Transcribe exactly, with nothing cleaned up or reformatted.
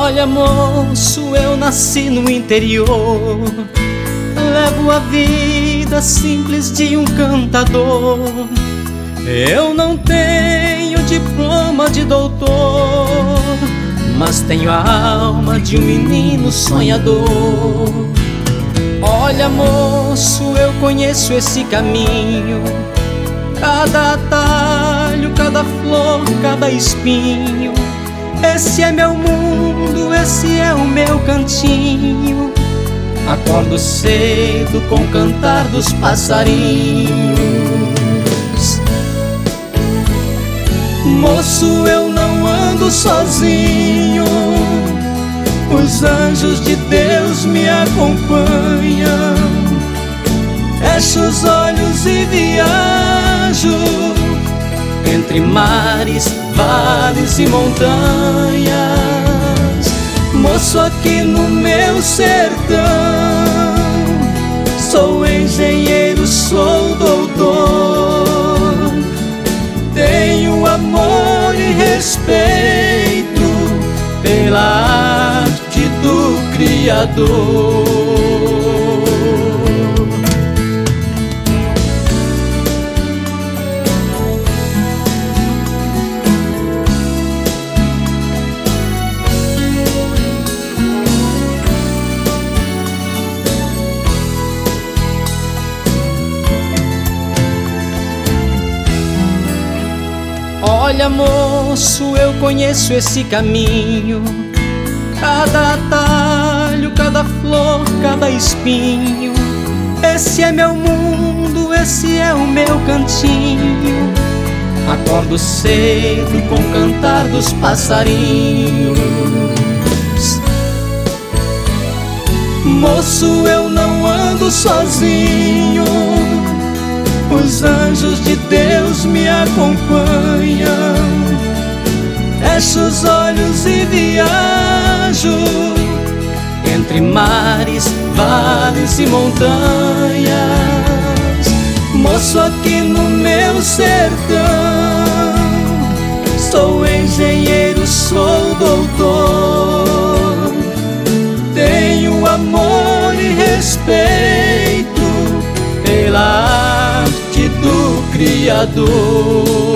Olha, moço, eu nasci no interior, levo a vida simples de um cantador. Eu não tenho diploma de doutor, mas tenho a alma de um menino sonhador. Olha, moço, eu conheço esse caminho, cada atalho, cada flor, cada espinho. Esse é meu mundo, esse é o meu cantinho. Acordo cedo com o cantar dos passarinhos. Moço, eu não ando sozinho, os anjos de Deus me acompanham. Fecho os olhos e viajo entre mares, vales e montanhas. Moço, aqui no meu sertão, sou engenheiro, sou doutor. Tenho amor e respeito pela arte do Criador. Olha, moço, eu conheço esse caminho, cada atalho, cada flor, cada espinho. Esse é meu mundo, esse é o meu cantinho. Acordo cedo com o cantar dos passarinhos. Moço, eu não ando sozinho, os anjos de Deus me acompanham. Fecho os olhos e viajo entre mares, vales e montanhas. Moço, aqui no meu sertão, sou engenheiro, sou doutor. Tenho amor e respeito pela arte do Criador.